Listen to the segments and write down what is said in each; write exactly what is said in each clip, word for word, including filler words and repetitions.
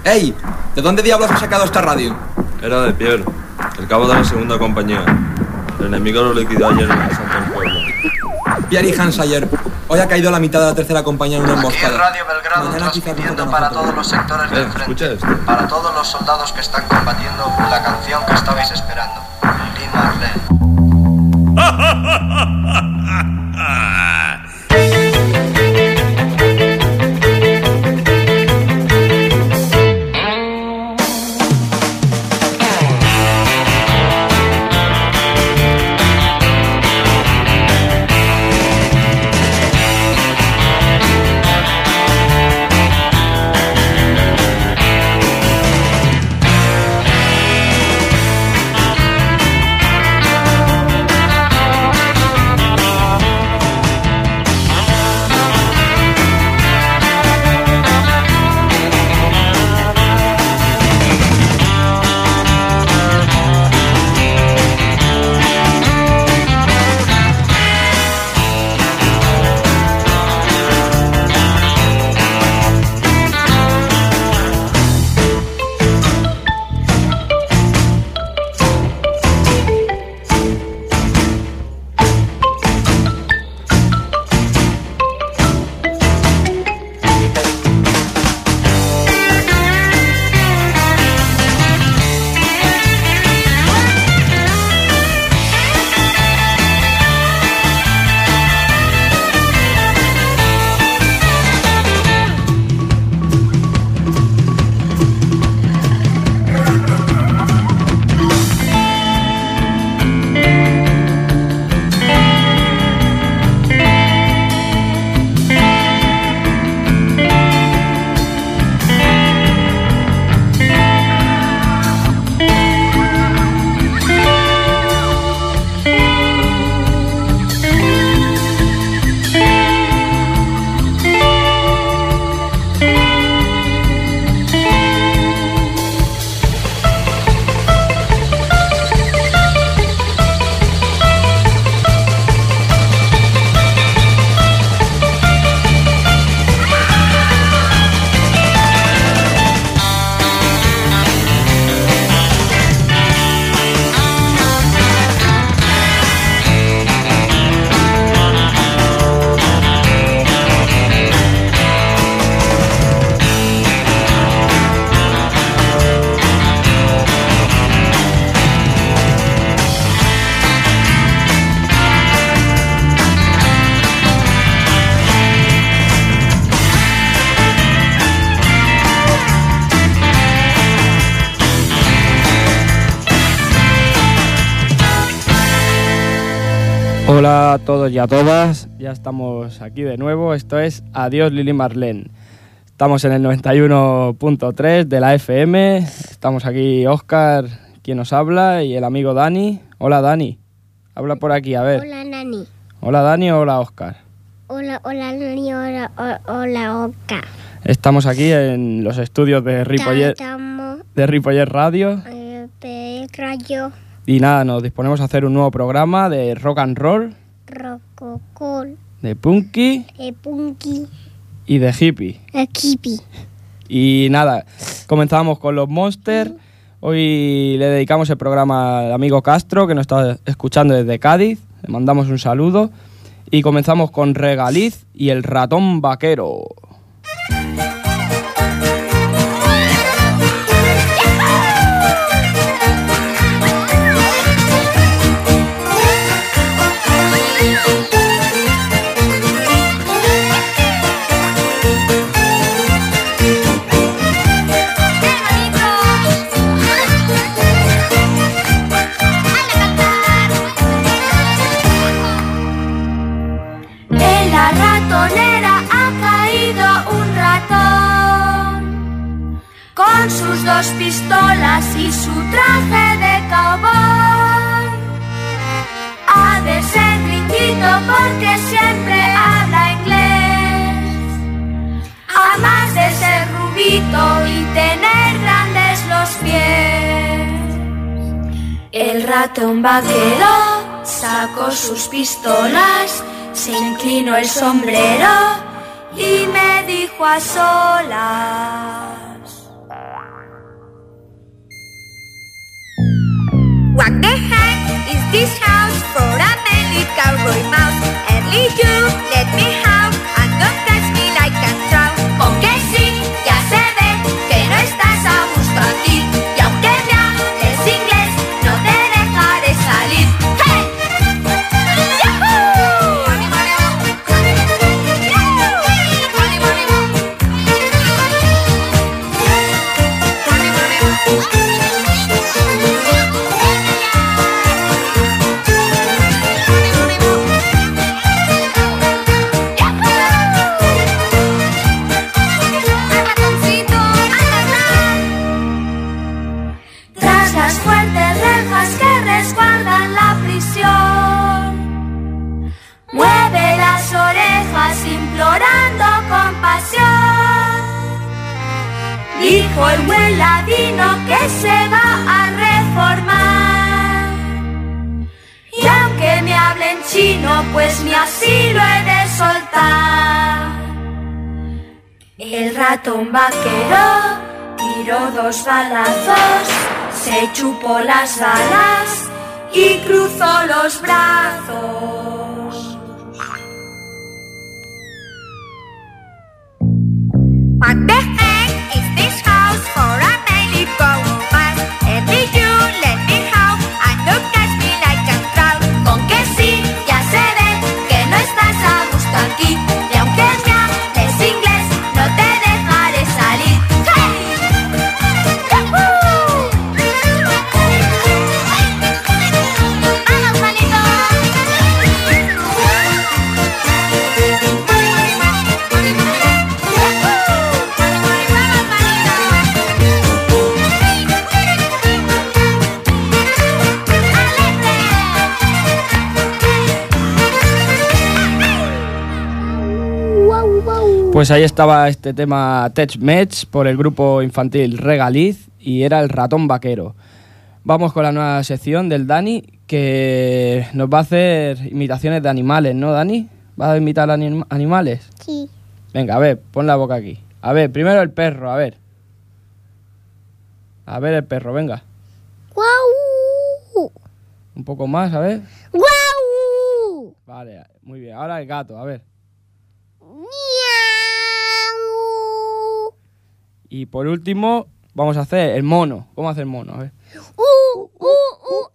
¡Ey! ¿De dónde diablos has sacado esta radio? Era de Pierre, el cabo de la segunda compañía. El enemigo lo liquidó ayer en el asalto al pueblo. Pierre y Hansayer. Hoy ha caído la mitad de la tercera compañía en una emboscada. Aquí en Radio Belgrado, mañana transmitiendo para todos los sectores del frente. Escucha esto. Para todos los soldados que están combatiendo la canción que estabais esperando. Lili Marlene. Hola a todos y a todas, ya estamos aquí de nuevo, esto es Adiós Lili Marlene. Estamos en el noventa y uno punto tres de la F M, estamos aquí Óscar, quien nos habla, y el amigo Dani. Hola Dani, habla por aquí, a ver. Hola Nani. Hola Dani o hola Óscar. Hola, hola Nani, hola, hola Óscar. Estamos aquí en los estudios de Ripollet, de Ripollet Radio. Eh, de Radio. Y nada, nos disponemos a hacer un nuevo programa de rock and roll, Rococol, de punky, de punky y de hippie. De hippie. Y nada, comenzamos con los Monsters. Hoy le dedicamos el programa al amigo Castro, que nos está escuchando desde Cádiz. Le mandamos un saludo. Y comenzamos con Regaliz y el ratón vaquero. Con sus dos pistolas y su traje de cowboy. Ha de ser gringuito porque siempre habla inglés. Además de ser rubito y tener grandes los pies. El ratón vaquero sacó sus pistolas, se inclinó el sombrero y me dijo a solas: the heck is this house for a manly cowboy mouse? Early you let me howl and don't touch me like a trout. Con que sí, ya se ve que no estás a gusto aquí. Y aunque me hables inglés, no te dejaré salir. ¡Hey! ¡Yahoo! Tras las fuertes rejas que resguardan la prisión, mueve las orejas implorando compasión. Dijo el buen ladino que se va a reformar. Y aunque me hablen chino, pues ni así lo he de soltar. El ratón vaquero tiró dos balazos, se chupó las balas y cruzó los brazos. What the heck is this house for a manly cowboy? Every you let me howl and don't catch me like a trout. Con que sí, ya se ve que no estás a gusto aquí. Y aunque me hables inglés, no te dejaré salir. ¡Hey! ¡Yahoo! ¡Vamos, manito! Pues ahí estaba este tema Tech Mets por el grupo infantil Regaliz y era el ratón vaquero. Vamos con la nueva sección del Dani que nos va a hacer imitaciones de animales, ¿no, Dani? ¿Vas a imitar anim- animales? Sí. Venga, a ver, pon la boca aquí. A ver, primero el perro, a ver. A ver el perro, venga. ¡Guau! Un poco más, a ver. ¡Guau! Vale, muy bien. Ahora el gato, a ver. ¡Miau! Y por último, vamos a hacer el mono. ¿Cómo hace el mono? A ver. ¡Uh, uh, uh!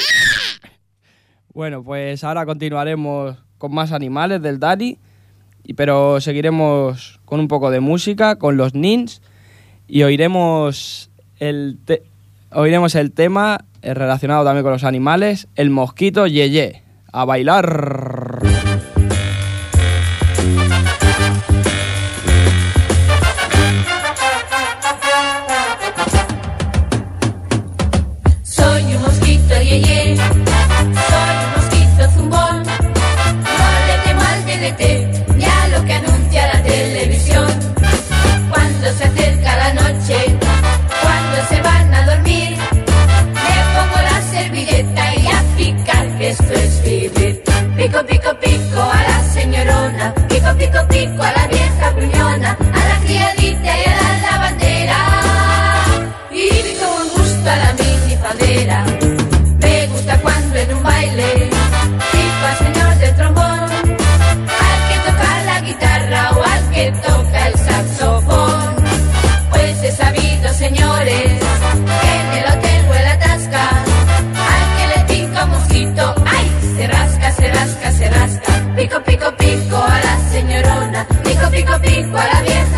Bueno, pues ahora continuaremos con más animales del Dani, y- pero seguiremos con un poco de música, con los Nins, y oiremos el, te- oiremos el tema eh, relacionado también con los animales, el mosquito Yeye. ¡A bailar! Soy un mosquito yeye, soy un mosquito zumbón. No le temo al D D T ni a lo que anuncia la televisión. Cuando se acerca la noche, cuando se van a dormir, me pongo la servilleta y a picar, que esto es vivir. Pico, pico, pico a la señorona, pico, pico, pico a la vieja gruñona, a la criadita y a la lavandera. Y pico con gusto a la minifaldera. Me gusta cuando en un baile pico al señor del trombón, al que toca la guitarra o al que toca el saxofón. Pues he sabido, señores, que en el hotel o en la tasca, al que le pica un mosquito, ¡ay! Se rasca, se rasca, se rasca. Pico, pico, pico a la señorona, pico, pico, pico a la vieja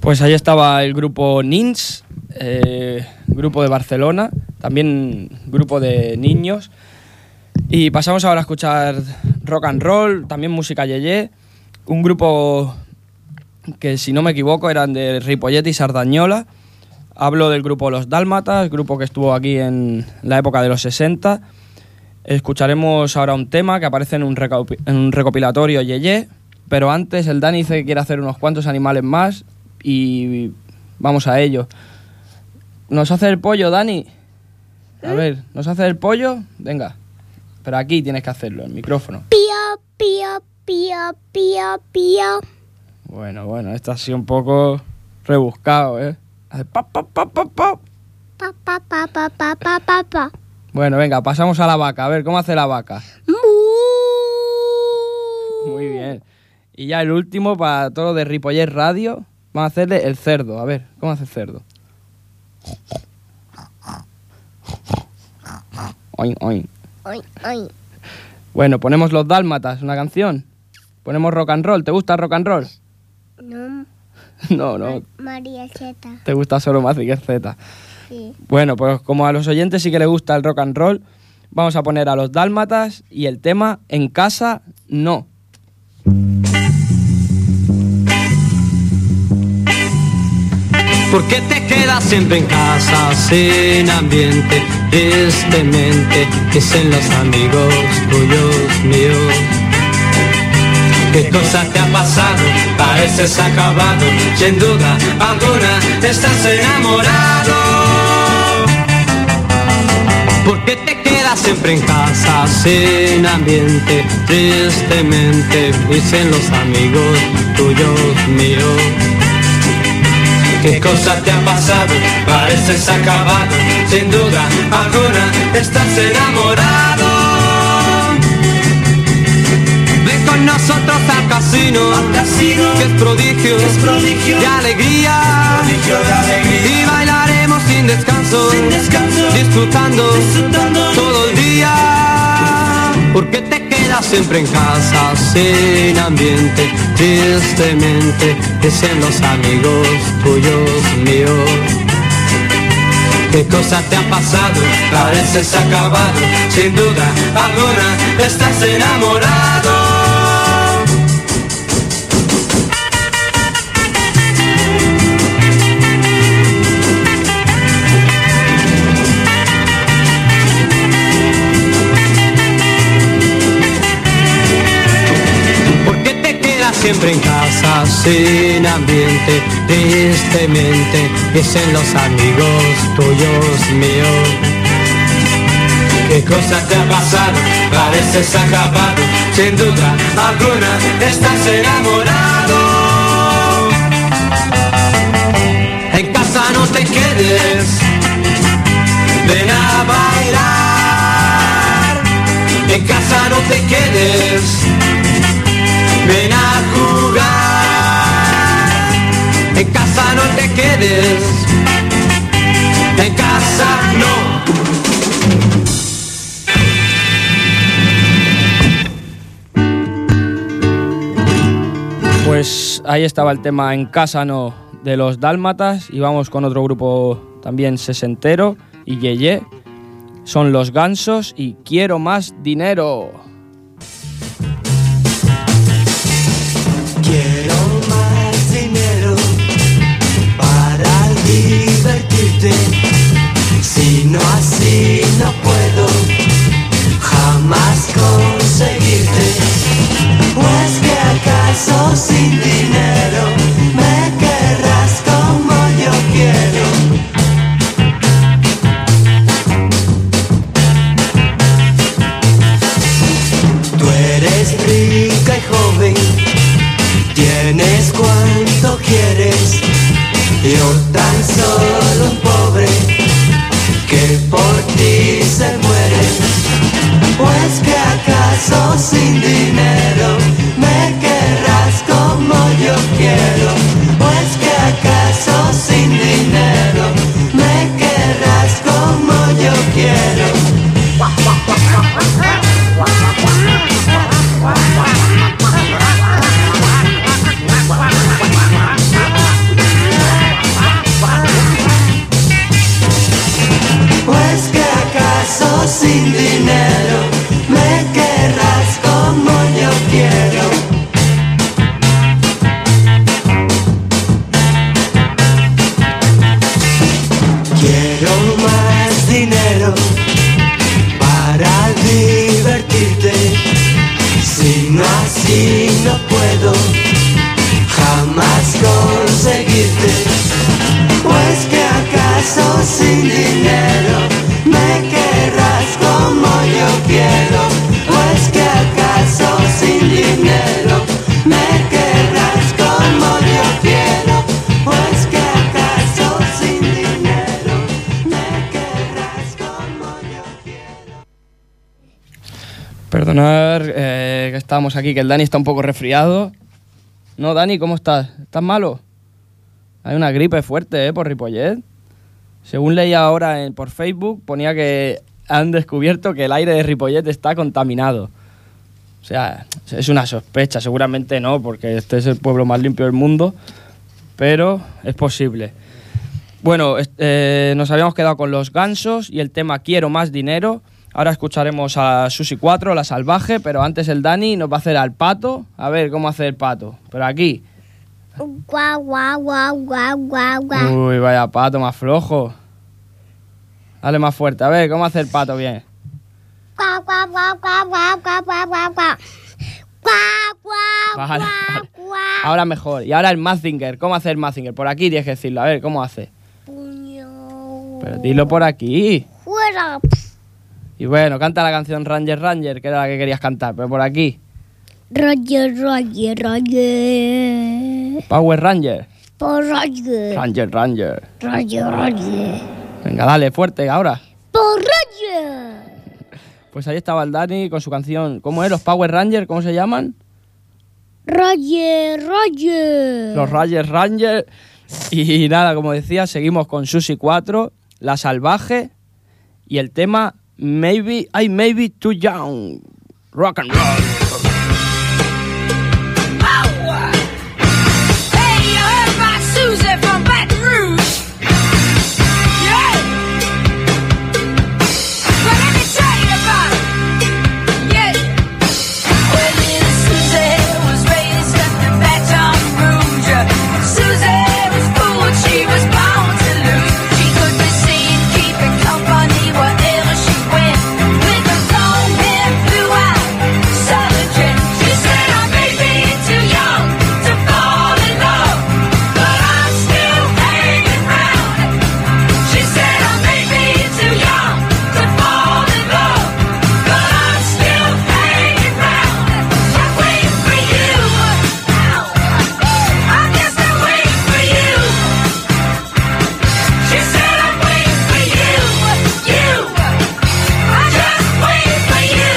Pues ahí estaba el grupo Nins, eh, grupo de Barcelona, también grupo de niños. Y pasamos ahora a escuchar rock and roll, también música yeye, un grupo que, si no me equivoco, eran de Ripollet y Sardañola. Hablo del grupo Los Dálmatas, grupo que estuvo aquí en la época de los sesenta. Escucharemos ahora un tema que aparece en un, recopi- en un recopilatorio yeye, pero antes el Dani dice que quiere hacer unos cuantos animales más y vamos a ello. ¿Nos hace el pollo, Dani? A ver, ¿nos hace el pollo? Venga, pero aquí tienes que hacerlo, el micrófono. Pío, pío, pío, pío, pío. Bueno, bueno, esto ha sido un poco rebuscado, ¿eh? Hace pa, pa, pa, pa, pa. Pa, pa, pa, pa, pa, pa, pa, pa. Bueno, venga, pasamos a la vaca. A ver, ¿cómo hace la vaca? Mu. Muy bien. Y ya el último, para todo de Ripollet Radio, vamos a hacerle el cerdo. A ver, ¿cómo hace el cerdo? Oin, oin. Ay, ay. Bueno, ponemos Los Dálmatas, una canción. Ponemos rock and roll. ¿Te gusta el rock and roll? No, No, no. María Zeta. Te gusta solo Mazinger Z. Sí. Bueno, pues como a los oyentes sí que les gusta el rock and roll, vamos a poner a Los Dálmatas y el tema En casa, no. ¿Por qué te quedas siempre en casa sin ambiente? Tristemente dicen los amigos tuyos, míos. ¿Qué cosa te ha pasado? Pareces acabado, sin duda alguna estás enamorado. ¿Por qué te quedas siempre en casa sin ambiente? Tristemente dicen los amigos tuyos, míos. ¿Qué cosa te ha pasado? Pareces acabado, sin duda alguna estás enamorado. Ven con nosotros al casino, al casino que es prodigio, que es prodigio de, alegría, prodigio de alegría. Y bailaremos sin descanso, sin descanso disfrutando, disfrutando todo el día. ¿Por qué te quedas siempre en casa sin ambiente? Tristemente dicen los amigos tuyos, míos. ¿Qué cosa te ha pasado? Pareces acabado, sin duda alguna estás enamorado. Siempre en casa sin ambiente, tristemente dicen los amigos tuyos, míos. ¿Qué cosa te ha pasado? Pareces acabado, sin duda alguna estás enamorado. En casa no te quedes, ven a bailar. En casa no te quedes, ven a jugar. En casa no te quedes, en casa no. Pues ahí estaba el tema En casa no de Los Dálmatas y vamos con otro grupo también sesentero y yeye. Son Los Gansos y Quiero más dinero. Quiero más dinero para divertirte. Si no así no puedo jamás conseguirte. ¿O es que acaso sin dinero me querrás como yo quiero? Tú eres rica y joven, tienes conseguirte. ¿O es que acaso sin dinero me querrás como yo quiero? ¿O es que acaso sin dinero me querrás como yo quiero? ¿O es que acaso sin dinero me querrás como yo quiero? Perdonar eh, que estamos aquí, que el Dani está un poco resfriado. No, Dani, ¿cómo estás? ¿Estás malo? Hay una gripe fuerte, ¿eh? Por Ripollet. Según leía ahora en, por Facebook, ponía que han descubierto que el aire de Ripollet está contaminado. O sea, es una sospecha, seguramente no, porque este es el pueblo más limpio del mundo, pero es posible. Bueno, eh, nos habíamos quedado con los gansos y el tema Quiero más dinero. Ahora escucharemos a Susi cuatro, la salvaje, pero antes el Dani nos va a hacer al pato. A ver cómo hace el pato. Pero aquí. Guau, guau, guau, guau, guau, guau. Uy, vaya pato más flojo. Dale más fuerte. A ver cómo hace el pato bien. Guau, guau, guau, guau, guau, guau, guau, guau, guau. Guau, guau, Vale, guau, vale. guau. Ahora mejor. Y ahora el Mazinger. ¿Cómo hace el Mazinger? Por aquí tienes que decirlo. A ver cómo hace. Puño. Pero dilo por aquí. Fuera. Y bueno, canta la canción Ranger Ranger, que era la que querías cantar, pero por aquí. Roger, Roger, Roger. Power Ranger. Por Roger. Ranger Ranger. Roger, Roger. Venga, dale, fuerte, ahora. Por Roger. Pues ahí estaba el Dani con su canción. ¿Cómo es? ¿Los Power Rangers? ¿Cómo se llaman? Roger, Roger. Los Ranger Ranger. Y nada, como decía, seguimos con Susi cuatro, La Salvaje, y el tema Maybe, I Maybe Too Young. Rock and roll. Hey, you heard about Susie from Baton Rouge? Yeah. Well, let me tell you about it. Yeah. Well, little Susie was raised up in Baton Rouge. Susie was fooled, she was born to lose. She could be seen keeping company wherever she went, with her long hair, blue eyes, southern gem. She said, I may be too young to fall in love, but I'm still hanging round. She said, I may be too young to fall in love, but I'm still hanging round. I'm waiting for you. I guess I'm waiting for you. She said, I'm waiting for you. You. I'm just waiting for you.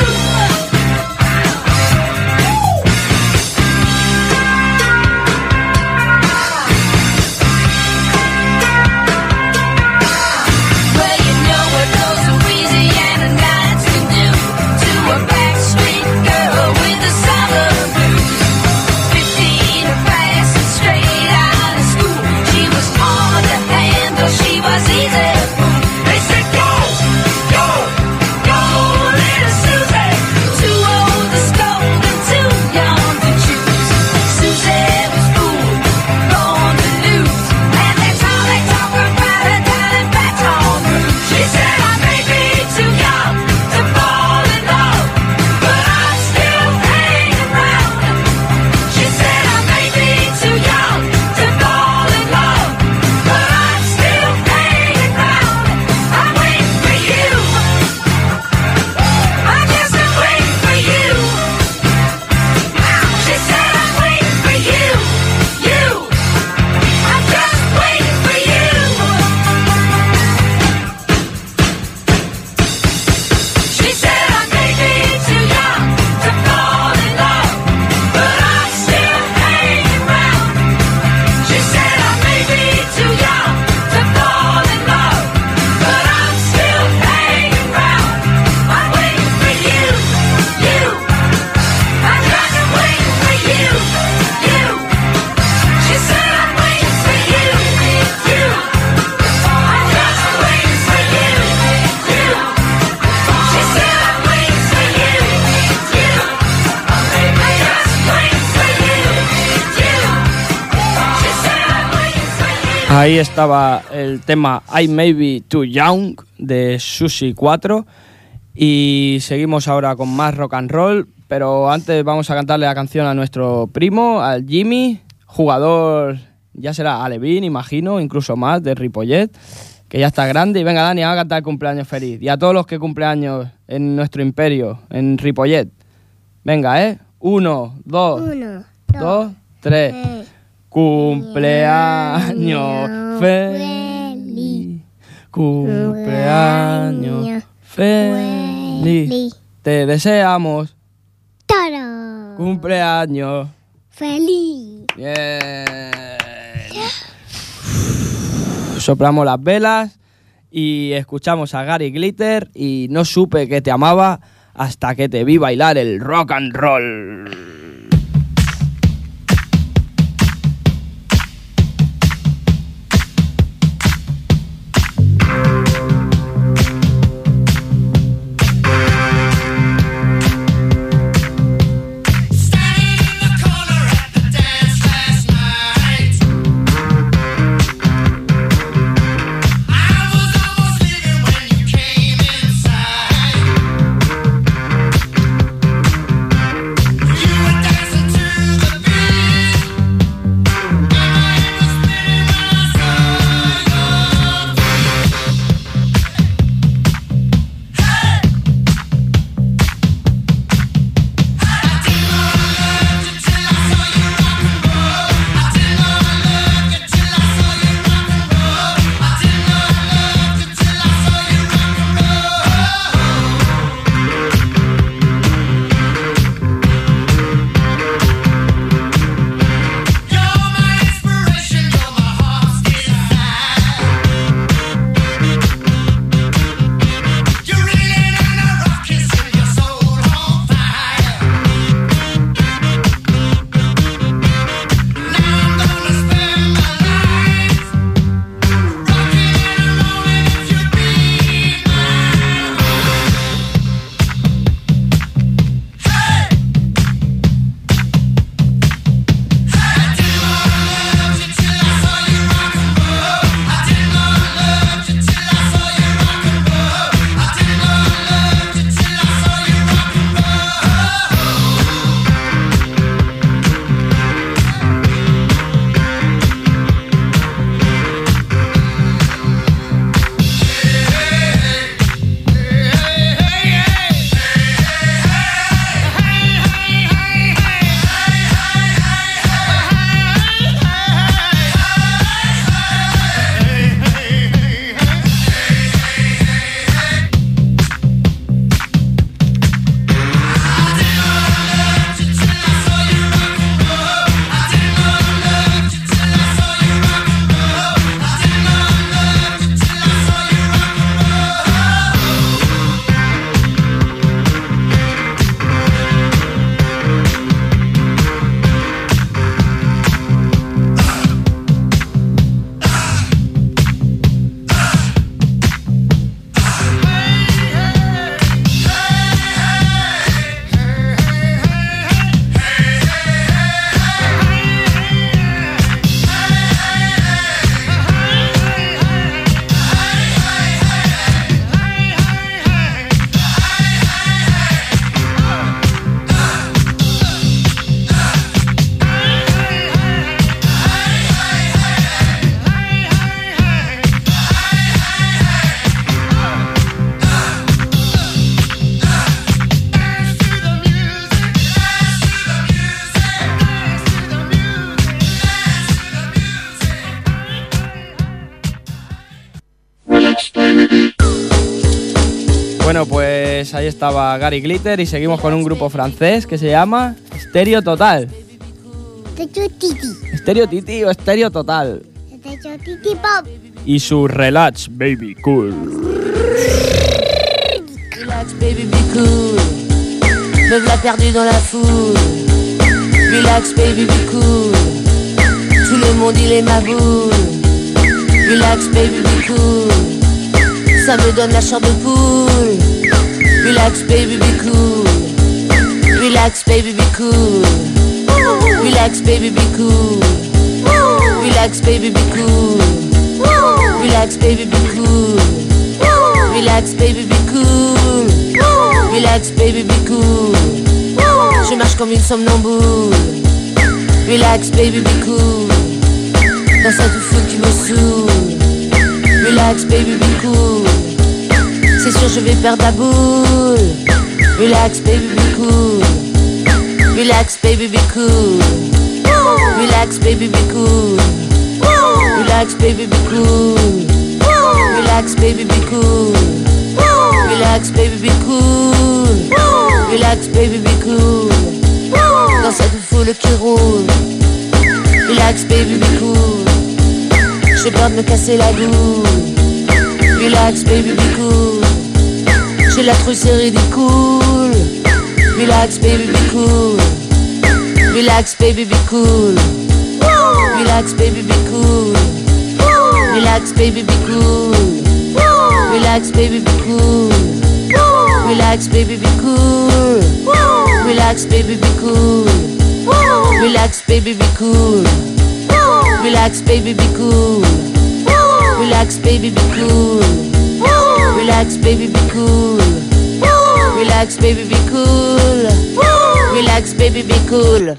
Well, you know what those Louisiana nights can do to a backstreet girl with the summer blues. Fifteen or passing straight out of school, she was hard to handle, she was easy to fool. They said, go, go, go, little Susie. Too old to scold and too young to choose. Susie was fooled, born to lose, and that's how they talk about her down in Baton Rouge. She said, I may be too young to fall in love, but I'm still hanging round. She said, I may be too young to fall in love, but I'm still hanging round. I'm waiting for you. I guess I'm waiting for you. She said, I'm waiting for you. You. I'm just waiting for you. She said, I may be too young to fall in love, but I'm still hanging round. She said, I may be too young to fall in love, but I'm still hanging round. I'm waiting for you. You. I'm just waiting for you. You. She said, I'm waiting for you. You. I'm just waiting for you. You. She said, I'm waiting for you. You. I'm just waiting for you. You. She said, I'm waiting for you. Ahí estaba el tema I May Be Too Young de Susi cuatro. Y seguimos ahora con más rock and roll. Pero antes vamos a cantarle la canción a nuestro primo, al Jimmy, jugador ya será Alevín, imagino, incluso más, de Ripollet, que ya está grande. Y venga, Dani, haga cantar el cumpleaños feliz. Y a todos los que cumpleaños en nuestro imperio, en Ripollet. Venga, ¿eh? Uno, dos, Uno, dos, tres. tres. Cumpleaños feliz. Cumpleaños feliz. Feliz. Te deseamos Todo. cumpleaños. Feliz. Bien. Soplamos las velas y escuchamos a Gary Glitter y No supe que te amaba hasta que te vi bailar el rock and roll. Bueno, pues ahí estaba Gary Glitter y seguimos con un grupo francés que se llama Stereo Total. Stereo Titi. Stereo Titi o Stereo Total. Stereo Titi Pop. Y su Relax Baby Cool. Relax baby be cool. Me v'là perdu dans la foule. Relax baby be cool. Tout le monde il est ma boule. Relax baby be cool. Ça me donne la chair de poule. Relax baby be cool. Relax baby be cool. Relax baby be cool. Relax baby be cool. Relax baby be cool. Relax baby be cool. Relax baby be cool. Je marche comme une somnambule. Relax baby be cool. Dans cette foule qui me saoule. Relax baby be cool. C'est sûr je vais perdre la boule. Relax baby be cool. Relax baby be cool. Relax baby be cool. Relax baby be cool. Relax baby be cool. Relax baby be cool. Relax baby be cool. Dans cette foule qui roule. Relax baby be cool. J'ai peur de me casser la boule. Relax baby be cool. J'ai la trouille c'est ridicule. Relax baby be cool. Relax baby be cool. Relax baby be cool. Relax baby be cool. Relax baby be cool. Relax baby be cool. Relax baby be cool. Relax baby be cool. Relax baby be cool. Relax baby be cool. Relax baby be cool. Relax baby be cool. Relax baby be cool.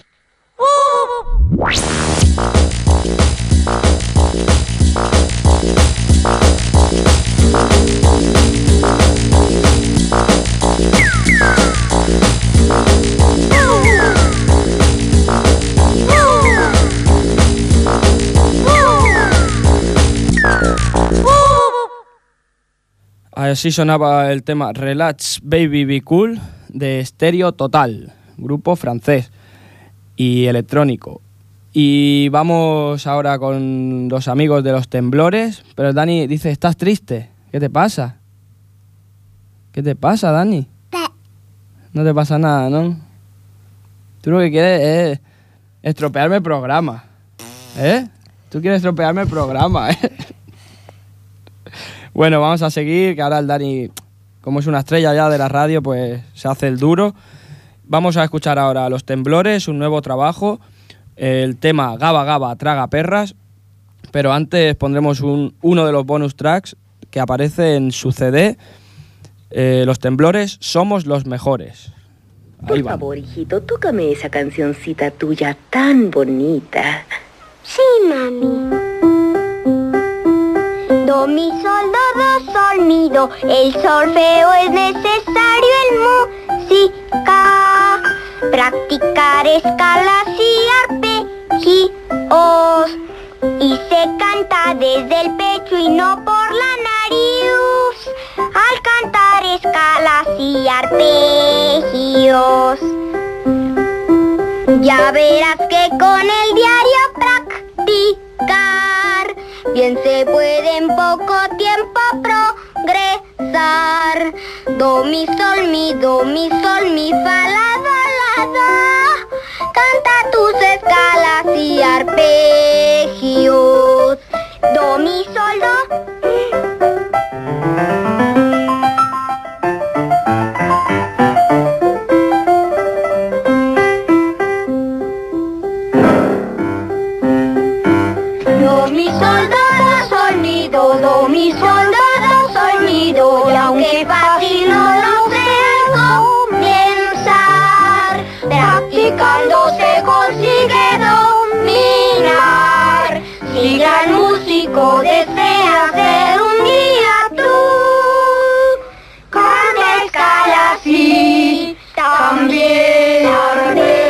Así sonaba el tema Relax Baby Be Cool de Stereo Total, grupo francés y electrónico. Y vamos ahora con los amigos de Los Temblores. Pero Dani dice, ¿estás triste? ¿Qué te pasa? ¿Qué te pasa, Dani? No te pasa nada, ¿no? Tú lo que quieres es estropearme el programa, ¿eh? Tú quieres estropearme el programa, ¿eh? Bueno, vamos a seguir, que ahora el Dani, como es una estrella ya de la radio, pues se hace el duro. Vamos a escuchar ahora a Los Temblores, un nuevo trabajo, el tema Gaba Gaba Traga Perras, pero antes pondremos un, uno de los bonus tracks que aparece en su C D, eh, Los Temblores, Somos los Mejores. Ahí Por favor, hijito, tócame esa cancioncita tuya tan bonita. Sí, mami. Do, mi, sol, do, do, sol, mi, do. El solfeo es necesario en música. Practicar escalas y arpegios. Y se canta desde el pecho y no por la nariz. Al cantar escalas y arpegios. Ya verás que con el diario practicar bien se puede en poco tiempo progresar. Do, mi, sol, mi, do, mi, sol, mi, fa, la, do, la, do. Canta tus escalas y arpegios. Do, mi, sol, do. Do, mi, sol, do, do, sol, mi, do, do, mi, sol, do, do, sol, mi, do. Y aunque fácil no lo sea comenzar, practicando se consigue dominar. Si gran músico desea ser un día tú, canta escalas y también arpegios.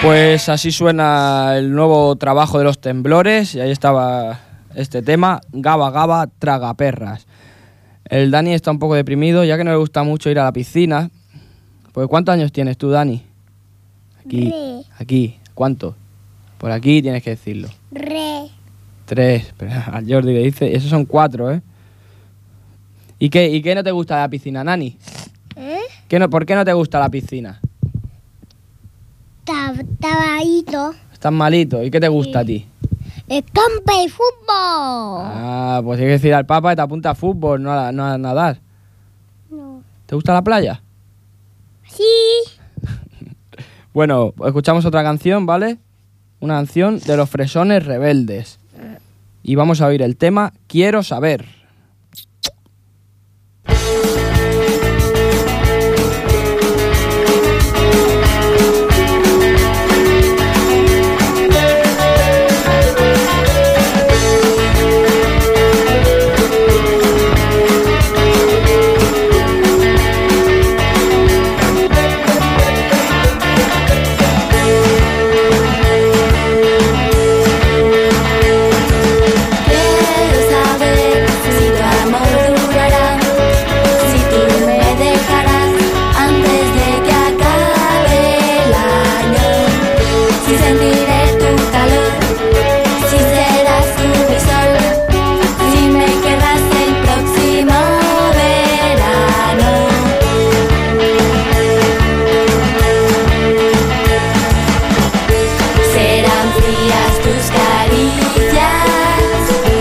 Pues así suena el nuevo trabajo de Los Temblores y ahí estaba este tema, Gaba Gaba Tragaperras. El Dani está un poco deprimido ya que no le gusta mucho ir a la piscina. Pues ¿cuántos años tienes tú, Dani? Aquí, Re. aquí, ¿cuánto? Por aquí tienes que decirlo. Re. Tres, pero a Jordi le dice, esos son cuatro, ¿eh? ¿Y qué, ¿Y qué no te gusta de la piscina, Nani? ¿Eh? ¿Qué no, ¿Por qué no te gusta la piscina? Estaba ahí. Estás malito. ¿Y qué te gusta a ti? El campo de fútbol. Ah, pues hay que decir al Papa que te apunta a fútbol, no a, no a nadar. No. ¿Te gusta la playa? Sí. Bueno, escuchamos otra canción, ¿vale? Una canción de Los Fresones Rebeldes. Y vamos a oír el tema Quiero Saber. Quiero saber si tu amor durará, si tú me dejarás antes de que acabe el año, si sentiré tu calor, si serás tú mi sol, si me querrás el próximo verano. Serán frías tus caricias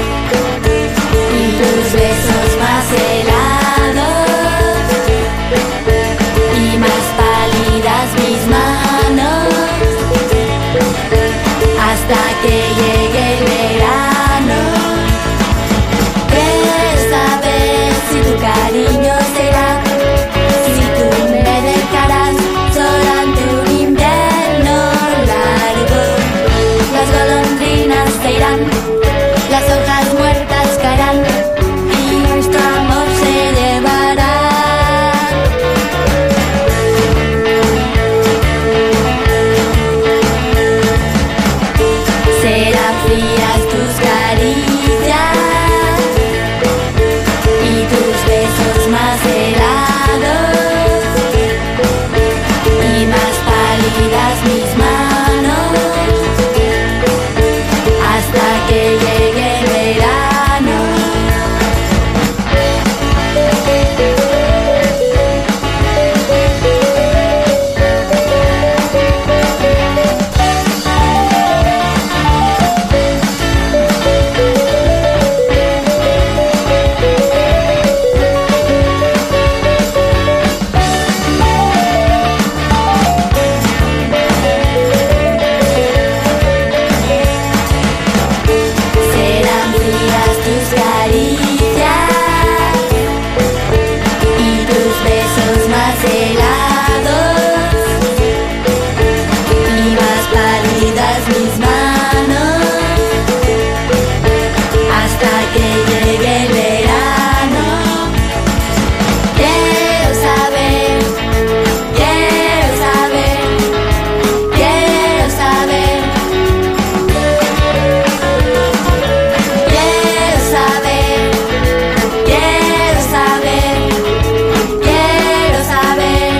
y tus besos más helados y más pálidas mis manos hasta que llegue el verano. Quiero saber si tu cariño será, si tú me dejarás durante un invierno largo. Las golondrinas se irán, las hojas muertas caerán y nuestro amor se llevará. Serán frías tus caricias y tus besos más helados y más pálidas mis manos hasta que llegue el verano. Serán frías tus caricias y tus besos más helados y más pálidas mis manos hasta que llegue el verano. Quiero saber, quiero saber, quiero saber. Quiero saber, quiero saber, quiero saber.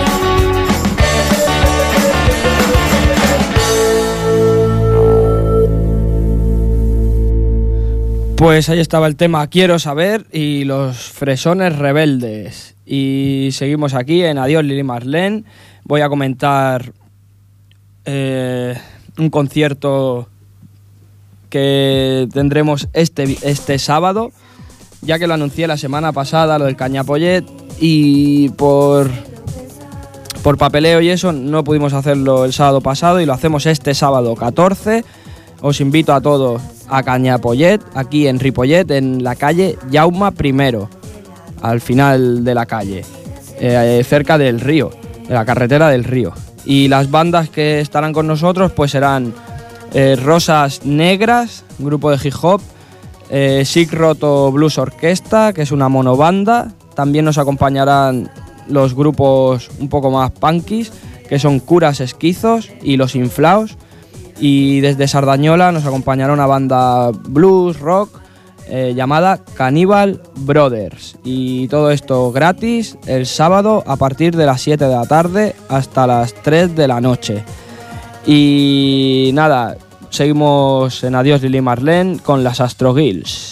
Pues ahí estaba el tema Quiero Saber y Los Fresones Rebeldes. Y seguimos aquí en Adiós Lili Marlene. Voy a comentar eh, un concierto que tendremos este, este sábado, ya que lo anuncié la semana pasada, lo del Cañapollet, y por, por papeleo y eso no pudimos hacerlo el sábado pasado y lo hacemos este sábado catorce. Os invito a todos a Cañapollet, aquí en Ripollet, en la calle Jaume primero, al final de la calle, eh, cerca del río, de la carretera del río. Y las bandas que estarán con nosotros pues serán eh, Rosas Negras, un grupo de hip hop, eh, Sick Roto Blues Orquesta, que es una monobanda. También nos acompañarán los grupos un poco más punkis, que son Curas Esquizos y Los Inflaos. Y desde Sardañola nos acompañará una banda blues, rock, eh, llamada Cannibal Brothers. Y todo esto gratis el sábado a partir de las siete de la tarde hasta las tres de la noche. Y nada, seguimos en Adiós Lili Marlene con las Astro Girls.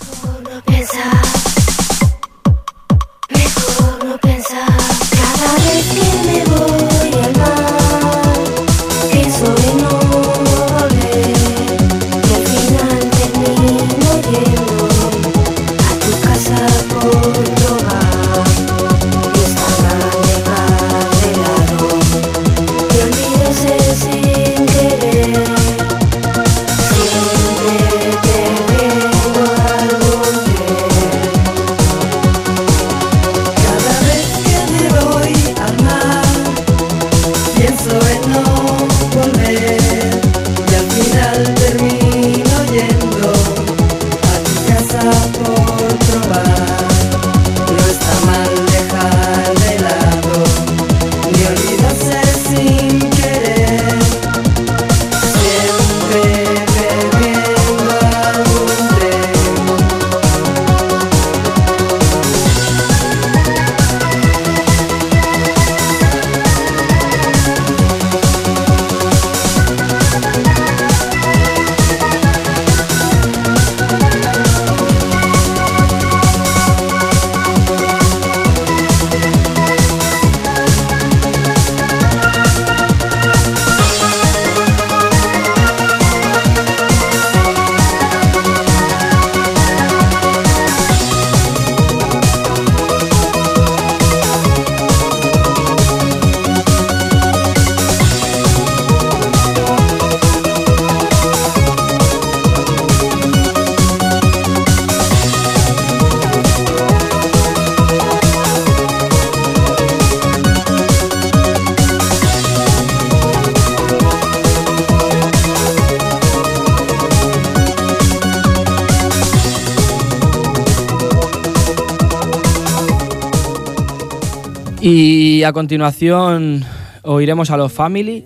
Y a continuación oiremos a los Family,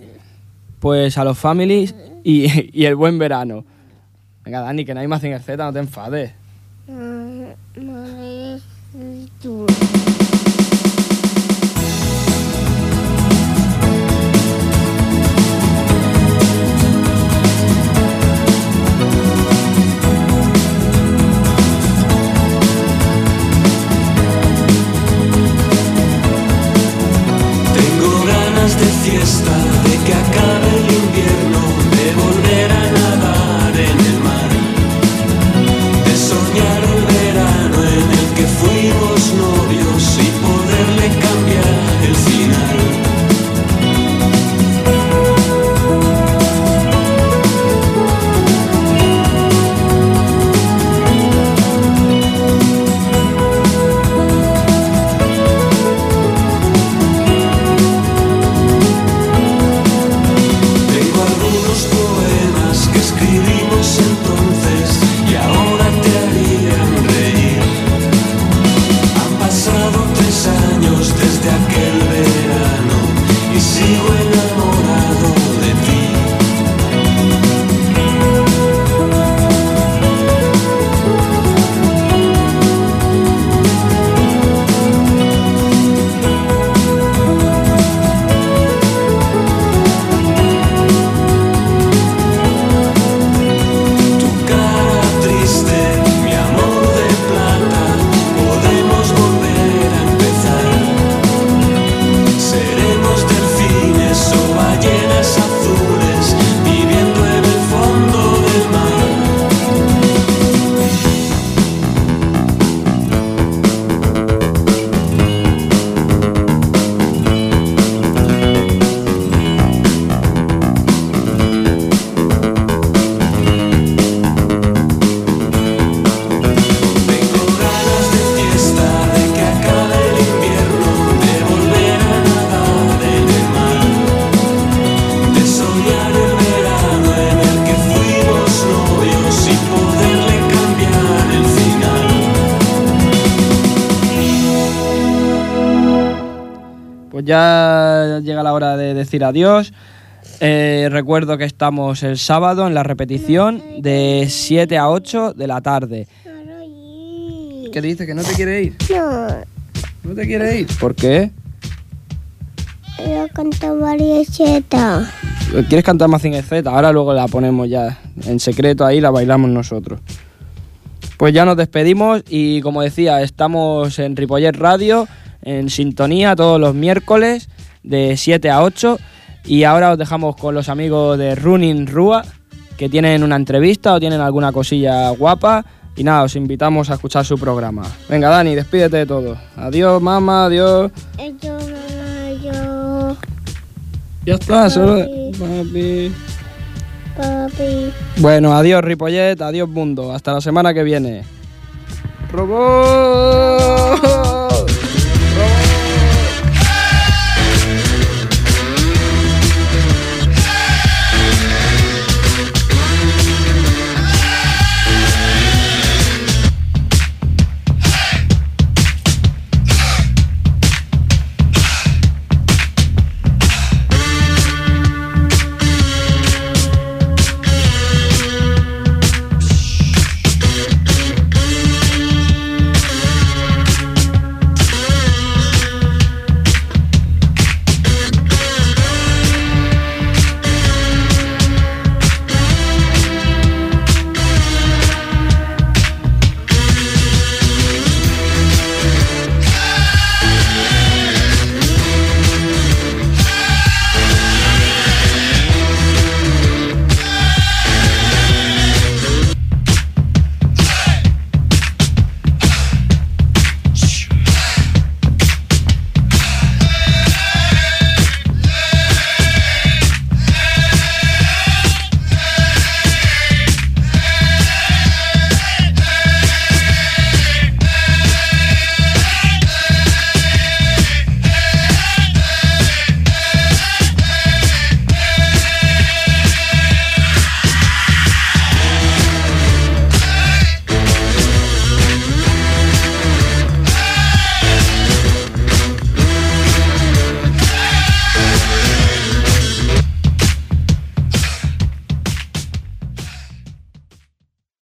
pues a los Family y, y el buen verano. Venga, Dani, que no hay más en el Z, no te enfades. De fiesta, de que acabe el invierno, de volver a nadar en el mar, de soñar el verano en el que fuimos novios y poderle cambiar el final. ya llega la hora de decir adiós. Eh, recuerdo que estamos el sábado en la repetición de siete a ocho de la tarde. ¿Qué dices? ¿Que no te quiere ir? No. ¿No te quiere ir? ¿Por qué? Yo canto María Z. ¿Quieres cantar Mazinger Z? Ahora luego la ponemos ya en secreto ahí, la bailamos nosotros. Pues ya nos despedimos y como decía, estamos en Ripollet Radio, en sintonía todos los miércoles de siete a ocho. Y ahora os dejamos con los amigos de Running Rua, que tienen una entrevista o tienen alguna cosilla guapa. Y nada, os invitamos a escuchar su programa. Venga, Dani, despídete de todo. Adiós, mamá, adiós. Yo, mamá, yo. Ya está, solo... Papi. Papi. Bueno, adiós, Ripollet, adiós, mundo. Hasta la semana que viene. ¡Robot!